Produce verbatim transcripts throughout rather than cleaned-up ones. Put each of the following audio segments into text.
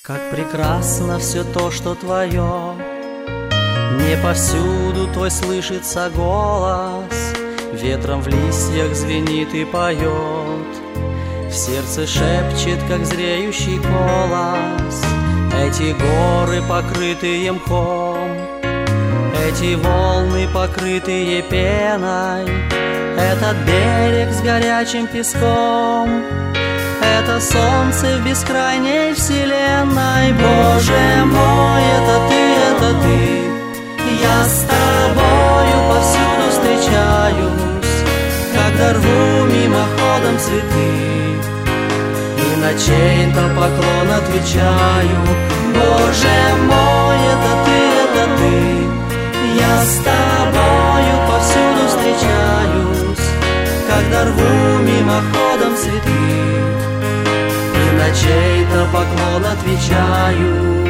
Как прекрасно все то, что твое, не повсюду твой слышится голос, ветром в листьях звенит и поет, в сердце шепчет, как зреющий колос. Эти горы, покрытые мхом, эти волны, покрытые пеной, этот берег с горячим песком, это солнце в бескрайней вселенной. Боже мой, это ты, это ты, я с тобою повсюду встречаюсь, когда рву мимоходом цветы и на чей-то поклон отвечаю. Боже мой, это ты, это ты, я с тобою повсюду встречаюсь, когда рву мимоходом цветы и на чей-то поклон отвечаю.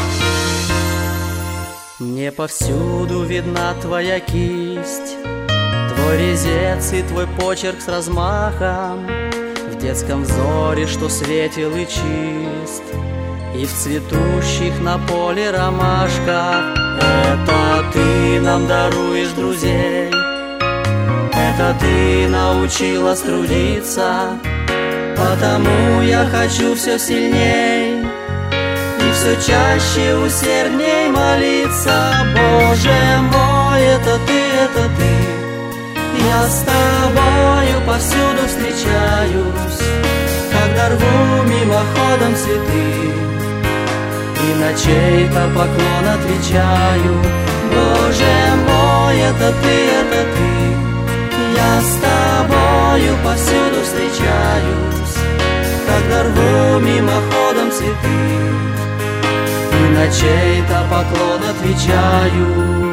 Мне повсюду видна твоя кисть, твой резец и твой почерк с размахом, в детском взоре, что светел и чист, и в цветущих на поле ромашках. Это ты нам даруешь друзей, это ты научилась трудиться, потому я хочу все сильней и все чаще усердней молиться. Боже мой, это ты, это ты, я с тобою повсюду встречаюсь, когда рву мимоходом цветы и на чей-то поклон отвечаю. Боже мой, это ты, это ты, я с тобою повсюду встречаюсь, когда рву мимоходом цветы и на чей-то поклон отвечаю.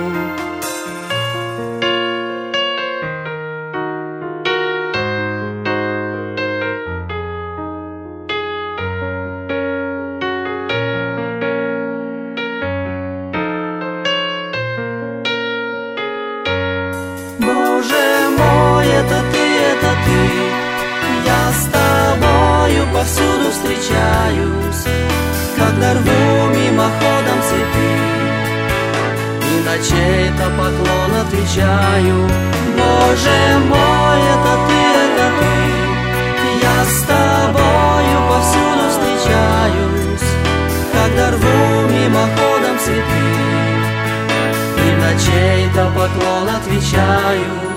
Боже мой, это ты, это ты, я с тобою повсюду встречаюсь, когда рву мимоходом цветы и на чей-то поклон отвечаю. Боже мой, это ты, это ты, я с тобою повсюду встречаюсь, когда рву мимоходом цветы и на чей-то поклон отвечаю.